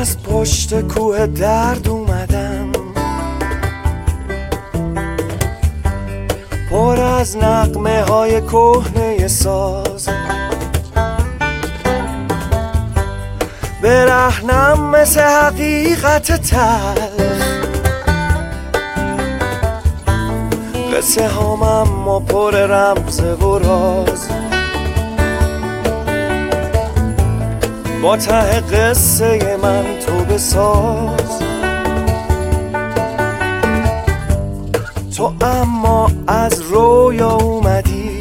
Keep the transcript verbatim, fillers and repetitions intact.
از پشت کوه درد اومدم، پر از نغمه های کهنه ساز، برهنم مثل حقیقت تلخ، قصه هام اما پر رمز و راز. با ته قصه من تو بساز، تو اما از رویا اومدی،